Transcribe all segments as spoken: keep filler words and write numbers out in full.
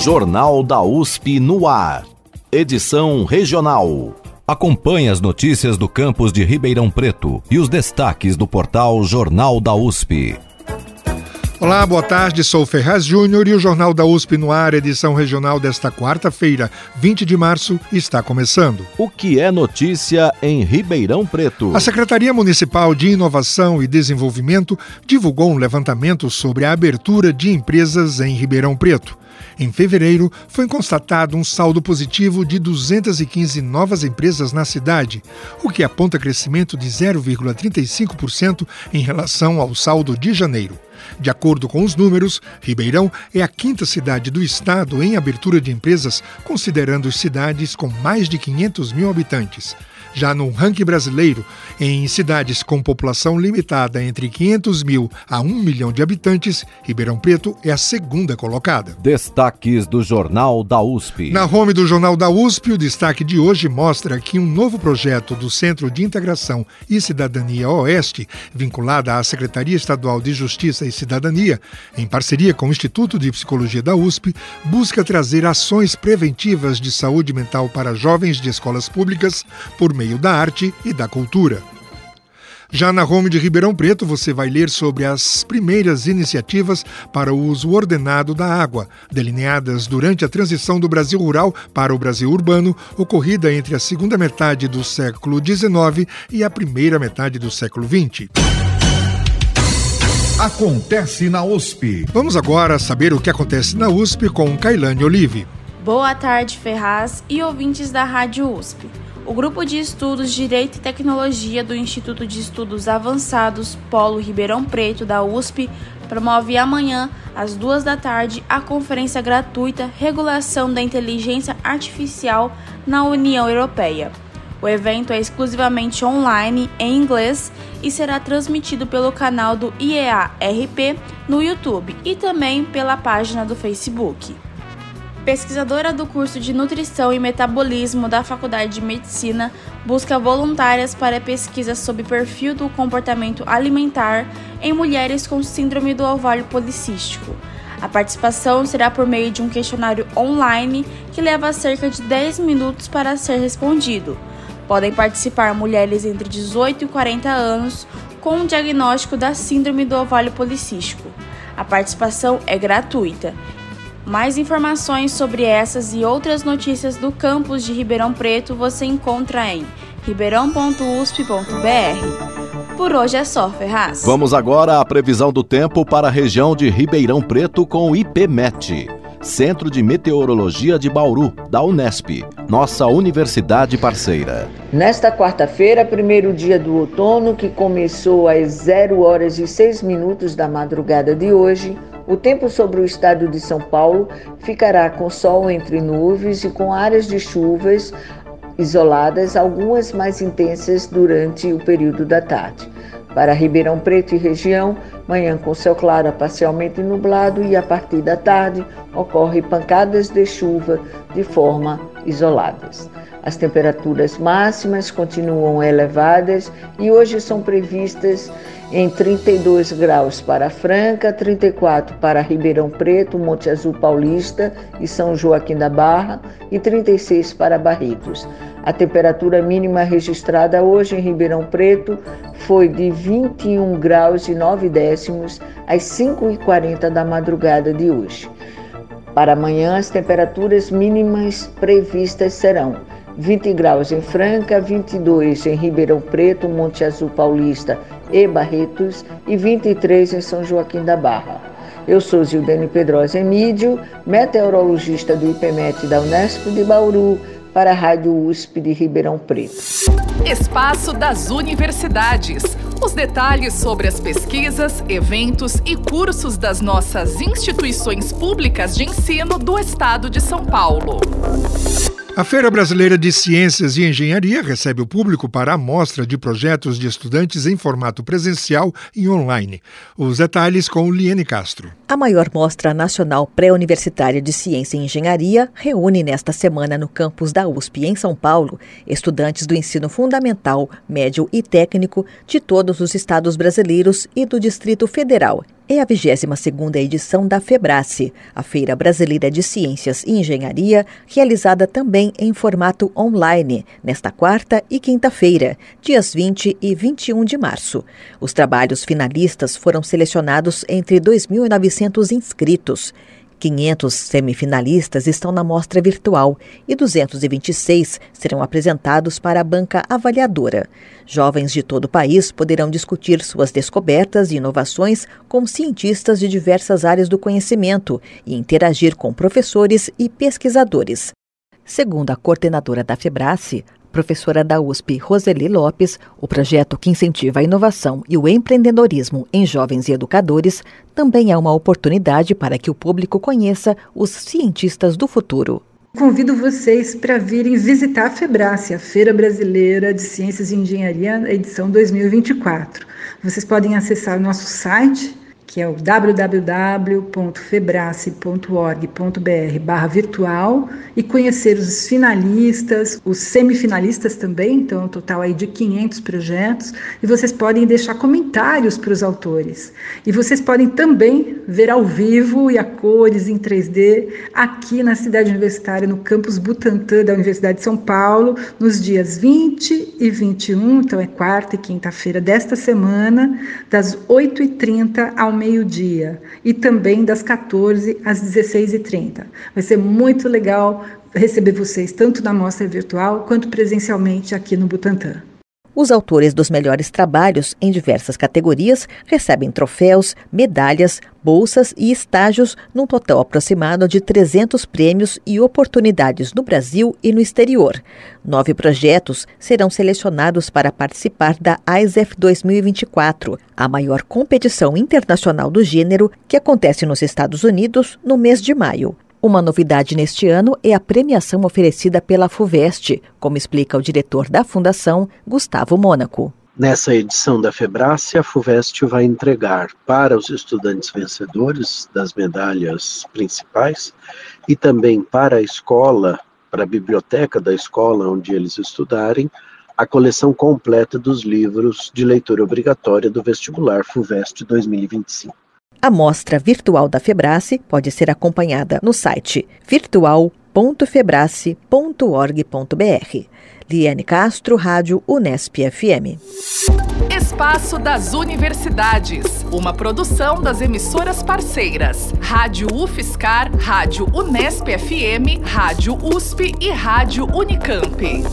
Jornal da U S P no ar. Edição regional. Acompanhe as notícias do campus de Ribeirão Preto e os destaques do portal Jornal da U S P. Olá, boa tarde, sou Ferraz Júnior e o Jornal da U S P no ar, edição regional desta quarta-feira, vinte de março, está começando. O que é notícia em Ribeirão Preto? A Secretaria Municipal de Inovação e Desenvolvimento divulgou um levantamento sobre a abertura de empresas em Ribeirão Preto. Em fevereiro, foi constatado um saldo positivo de duzentas e quinze novas empresas na cidade, o que aponta crescimento de zero vírgula trinta e cinco por cento em relação ao saldo de janeiro. De acordo com os números, Ribeirão é a quinta cidade do estado em abertura de empresas, considerando cidades com mais de quinhentos mil habitantes. Já no ranking brasileiro, em cidades com população limitada entre quinhentos mil a um milhão de habitantes, Ribeirão Preto é a segunda colocada. Destaques do Jornal da U S P. Na home do Jornal da U S P, o destaque de hoje mostra que um novo projeto do Centro de Integração e Cidadania Oeste, vinculada à Secretaria Estadual de Justiça e Cidadania, em parceria com o Instituto de Psicologia da U S P, busca trazer ações preventivas de saúde mental para jovens de escolas públicas por meio meio da arte e da cultura. Já na home de Ribeirão Preto, você vai ler sobre as primeiras iniciativas para o uso ordenado da água, delineadas durante a transição do Brasil rural para o Brasil urbano, ocorrida entre a segunda metade do século dezenove e a primeira metade do século vinte. Acontece na U S P. Vamos agora saber o que acontece na U S P com Kailane Olive. Boa tarde, Ferraz e ouvintes da Rádio U S P. O Grupo de Estudos Direito e Tecnologia do Instituto de Estudos Avançados Polo Ribeirão Preto da U S P promove amanhã, às duas da tarde, a conferência gratuita Regulação da Inteligência Artificial na União Europeia. O evento é exclusivamente online, em inglês, e será transmitido pelo canal do I E A R P no YouTube e também pela página do Facebook. Pesquisadora do curso de Nutrição e Metabolismo da Faculdade de Medicina busca voluntárias para pesquisa sobre perfil do comportamento alimentar em mulheres com síndrome do ovário policístico. A participação será por meio de um questionário online que leva cerca de dez minutos para ser respondido. Podem participar mulheres entre dezoito e quarenta anos com o diagnóstico da síndrome do ovário policístico. A participação é gratuita. Mais informações sobre essas e outras notícias do campus de Ribeirão Preto você encontra em ribeirão ponto u s p ponto b r. Por hoje é só, Ferraz. Vamos agora à previsão do tempo para a região de Ribeirão Preto com o IPMET, Centro de Meteorologia de Bauru, da Unesp, nossa universidade parceira. Nesta quarta-feira, primeiro dia do outono, que começou às zero horas e seis minutos da madrugada de hoje, o tempo sobre o estado de São Paulo ficará com sol entre nuvens e com áreas de chuvas isoladas, algumas mais intensas durante o período da tarde. Para Ribeirão Preto e região, manhã com céu claro a parcialmente nublado e a partir da tarde ocorrem pancadas de chuva de forma isoladas. As temperaturas máximas continuam elevadas e hoje são previstas em trinta e dois graus para Franca, trinta e quatro para Ribeirão Preto, Monte Azul Paulista e São Joaquim da Barra e trinta e seis para Barretos. A temperatura mínima registrada hoje em Ribeirão Preto foi de vinte e um graus e nove décimos às cinco e quarenta da madrugada de hoje. Para amanhã, as temperaturas mínimas previstas serão vinte graus em Franca, vinte e dois em Ribeirão Preto, Monte Azul Paulista e Barretos e vinte e três em São Joaquim da Barra. Eu sou Zildene Pedrosa Emídio, meteorologista do IPMET da Unesp de Bauru, para a Rádio U S P de Ribeirão Preto. Espaço das Universidades. Os detalhes sobre as pesquisas, eventos e cursos das nossas instituições públicas de ensino do Estado de São Paulo. A Feira Brasileira de Ciências e Engenharia recebe o público para a mostra de projetos de estudantes em formato presencial e online. Os detalhes com Liene Castro. A maior mostra nacional pré-universitária de Ciência e Engenharia reúne nesta semana no campus da U S P em São Paulo estudantes do ensino fundamental, médio e técnico de todos os estados brasileiros e do Distrito Federal. É a vigésima segunda edição da FEBRASE, a Feira Brasileira de Ciências e Engenharia, realizada também em formato online, nesta quarta e quinta-feira, dias vinte e vinte e um de março. Os trabalhos finalistas foram selecionados entre dois mil e novecentos inscritos. quinhentos semifinalistas estão na mostra virtual e duzentos e vinte e seis serão apresentados para a banca avaliadora. Jovens de todo o país poderão discutir suas descobertas e inovações com cientistas de diversas áreas do conhecimento e interagir com professores e pesquisadores. Segundo a coordenadora da FEBRASE, professora da U S P, Roseli Lopes, o projeto que incentiva a inovação e o empreendedorismo em jovens e educadores também é uma oportunidade para que o público conheça os cientistas do futuro. Convido vocês para virem visitar a FEBRASE, a Feira Brasileira de Ciências e Engenharia, edição dois mil e vinte e quatro. Vocês podem acessar o nosso site, que é o w w w ponto febrase ponto org ponto b r barra virtual, e conhecer os finalistas, os semifinalistas também, então um total aí de quinhentos projetos, e vocês podem deixar comentários para os autores. E vocês podem também ver ao vivo e a cores em três D aqui na cidade universitária, no campus Butantã da Universidade de São Paulo, nos dias vinte e vinte e um, então é quarta e quinta-feira desta semana, das oito e trinta ao meio-dia, e também das quatorze às dezesseis e trinta. Vai ser muito legal receber vocês, tanto na mostra virtual quanto presencialmente aqui no Butantã. Os autores dos melhores trabalhos em diversas categorias recebem troféus, medalhas, bolsas e estágios num total aproximado de trezentos prêmios e oportunidades no Brasil e no exterior. Nove projetos serão selecionados para participar da I S E F dois mil e vinte e quatro, a maior competição internacional do gênero que acontece nos Estados Unidos no mês de maio. Uma novidade neste ano é a premiação oferecida pela FUVEST, como explica o diretor da Fundação, Gustavo Mônaco. Nessa edição da FEBRASE, a FUVEST vai entregar para os estudantes vencedores das medalhas principais e também para a escola, para a biblioteca da escola onde eles estudarem, a coleção completa dos livros de leitura obrigatória do vestibular FUVEST dois mil e vinte e cinco. A mostra virtual da FEBRASE pode ser acompanhada no site virtual ponto febrase ponto org ponto b r. Liane Castro, Rádio Unesp F M. Espaço das Universidades, uma produção das emissoras parceiras, Rádio UFSCar, Rádio Unesp F M, Rádio U S P e Rádio Unicamp.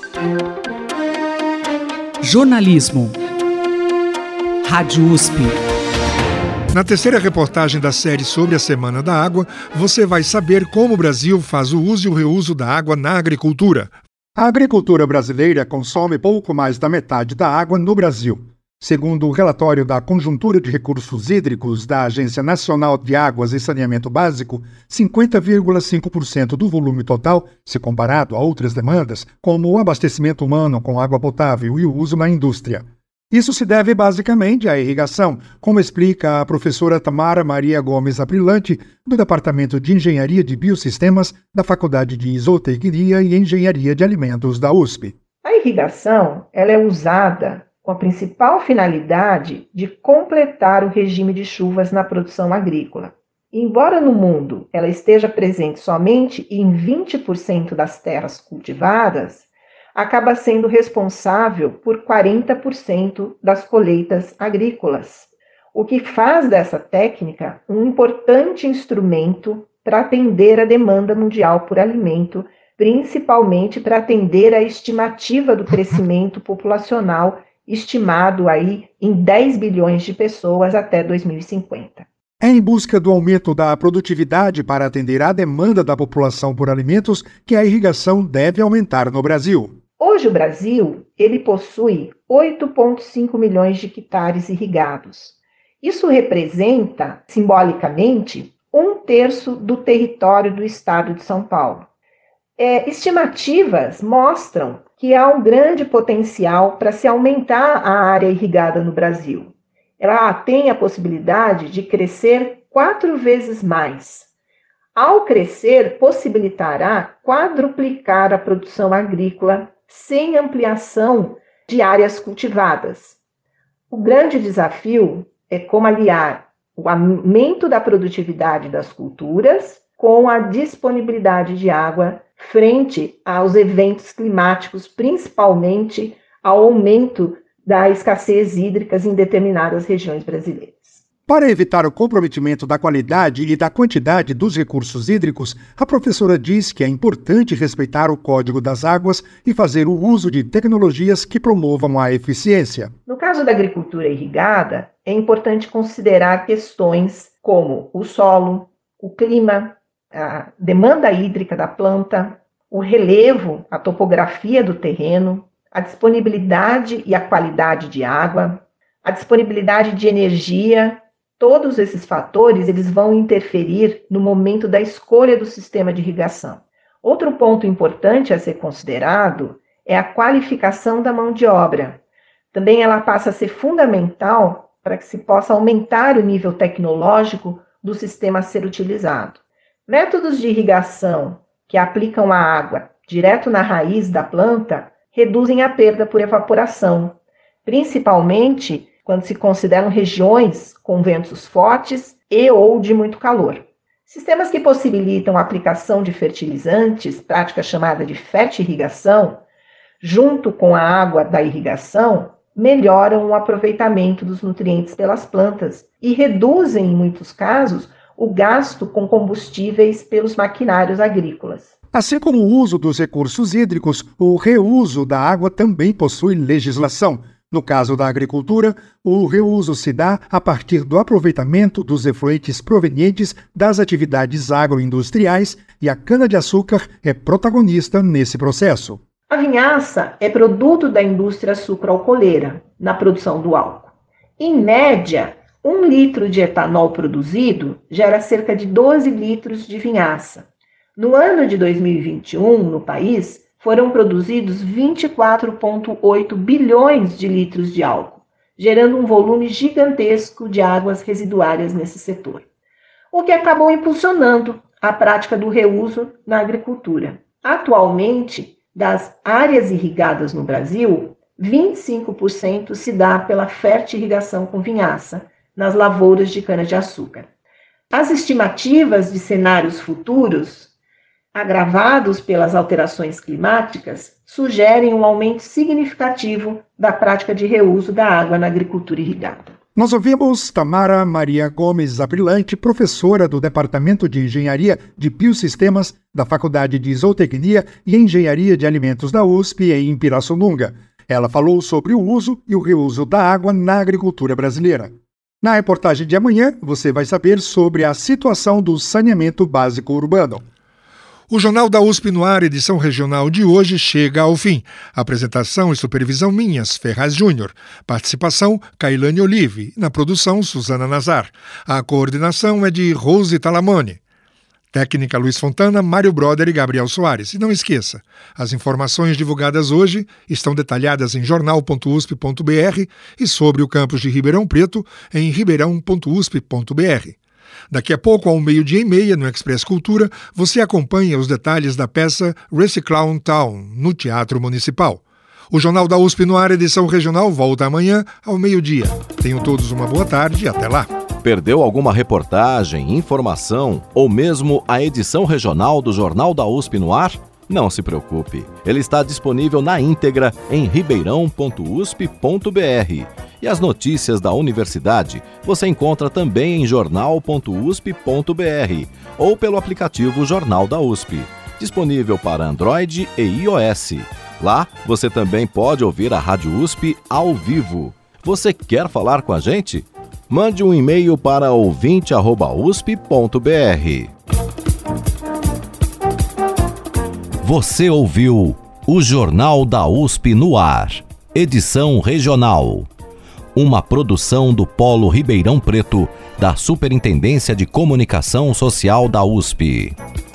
Jornalismo. Rádio U S P. Na terceira reportagem da série sobre a Semana da Água, você vai saber como o Brasil faz o uso e o reuso da água na agricultura. A agricultura brasileira consome pouco mais da metade da água no Brasil. Segundo o relatório da Conjuntura de Recursos Hídricos da Agência Nacional de Águas e Saneamento Básico, cinquenta vírgula cinco por cento do volume total, se comparado a outras demandas, como o abastecimento humano com água potável e o uso na indústria. Isso se deve basicamente à irrigação, como explica a professora Tamara Maria Gomes Aprilante, do Departamento de Engenharia de Biosistemas da Faculdade de Zootecnia e Engenharia de Alimentos da U S P. A irrigação ela é usada com a principal finalidade de completar o regime de chuvas na produção agrícola. Embora no mundo ela esteja presente somente em vinte por cento das terras cultivadas, acaba sendo responsável por quarenta por cento das colheitas agrícolas, o que faz dessa técnica um importante instrumento para atender a demanda mundial por alimento, principalmente para atender a estimativa do crescimento populacional, estimado aí em dez bilhões de pessoas até dois mil e cinquenta. É em busca do aumento da produtividade para atender à demanda da população por alimentos que a irrigação deve aumentar no Brasil. Hoje o Brasil ele possui oito vírgula cinco milhões de hectares irrigados. Isso representa, simbolicamente, um terço do território do estado de São Paulo. É, estimativas mostram que há um grande potencial para se aumentar a área irrigada no Brasil. Ela tem a possibilidade de crescer quatro vezes mais. Ao crescer, possibilitará quadruplicar a produção agrícola sem ampliação de áreas cultivadas. O grande desafio é como aliar o aumento da produtividade das culturas com a disponibilidade de água frente aos eventos climáticos, principalmente ao aumento da escassez hídrica em determinadas regiões brasileiras. Para evitar o comprometimento da qualidade e da quantidade dos recursos hídricos, a professora diz que é importante respeitar o Código das Águas e fazer o uso de tecnologias que promovam a eficiência. No caso da agricultura irrigada, é importante considerar questões como o solo, o clima, a demanda hídrica da planta, o relevo, a topografia do terreno, a disponibilidade e a qualidade de água, a disponibilidade de energia. Todos esses fatores eles vão interferir no momento da escolha do sistema de irrigação. Outro ponto importante a ser considerado é a qualificação da mão de obra. Também ela passa a ser fundamental para que se possa aumentar o nível tecnológico do sistema a ser utilizado. Métodos de irrigação que aplicam a água direto na raiz da planta reduzem a perda por evaporação, principalmente quando se consideram regiões com ventos fortes e ou de muito calor. Sistemas que possibilitam a aplicação de fertilizantes, prática chamada de fertirrigação, junto com a água da irrigação, melhoram o aproveitamento dos nutrientes pelas plantas e reduzem, em muitos casos, o gasto com combustíveis pelos maquinários agrícolas. Assim como o uso dos recursos hídricos, o reuso da água também possui legislação. No caso da agricultura, o reuso se dá a partir do aproveitamento dos efluentes provenientes das atividades agroindustriais e a cana-de-açúcar é protagonista nesse processo. A vinhaça é produto da indústria sucroalcooleira na produção do álcool. Em média, um litro de etanol produzido gera cerca de doze litros de vinhaça. No ano de dois mil e vinte e um, no país, foram produzidos vinte e quatro vírgula oito bilhões de litros de álcool, gerando um volume gigantesco de águas residuárias nesse setor, o que acabou impulsionando a prática do reuso na agricultura. Atualmente, das áreas irrigadas no Brasil, vinte e cinco por cento se dá pela fertirrigação com vinhaça nas lavouras de cana-de-açúcar. As estimativas de cenários futuros, agravados pelas alterações climáticas, sugerem um aumento significativo da prática de reuso da água na agricultura irrigada. Nós ouvimos Tamara Maria Gomes Aprilante, professora do Departamento de Engenharia de Biosistemas da Faculdade de Zootecnia e Engenharia de Alimentos da U S P em Pirassununga. Ela falou sobre o uso e o reuso da água na agricultura brasileira. Na reportagem de amanhã, você vai saber sobre a situação do saneamento básico urbano. O Jornal da U S P no ar, edição regional de hoje, chega ao fim. Apresentação e supervisão minhas, Ferraz Júnior. Participação, Cailane Olive. Na produção, Suzana Nazar. A coordenação é de Rose Talamone. Técnica Luiz Fontana, Mário Broder e Gabriel Soares. E não esqueça, as informações divulgadas hoje estão detalhadas em jornal ponto usp ponto br e sobre o campus de Ribeirão Preto em ribeirão ponto usp ponto br. Daqui a pouco, ao meio-dia e meia, no Express Cultura, você acompanha os detalhes da peça Reciclown Town, no Teatro Municipal. O Jornal da U S P no ar, edição regional, volta amanhã, ao meio-dia. Tenham todos uma boa tarde e até lá. Perdeu alguma reportagem, informação ou mesmo a edição regional do Jornal da U S P no ar? Não se preocupe, ele está disponível na íntegra em ribeirão ponto usp ponto br. E as notícias da universidade você encontra também em jornal ponto usp ponto br ou pelo aplicativo Jornal da U S P, disponível para Android e iOS. Lá você também pode ouvir a Rádio U S P ao vivo. Você quer falar com a gente? Mande um e-mail para ouvinte arroba usp ponto br. Você ouviu o Jornal da U S P no ar, edição regional. Uma produção do Polo Ribeirão Preto, da Superintendência de Comunicação Social da U S P.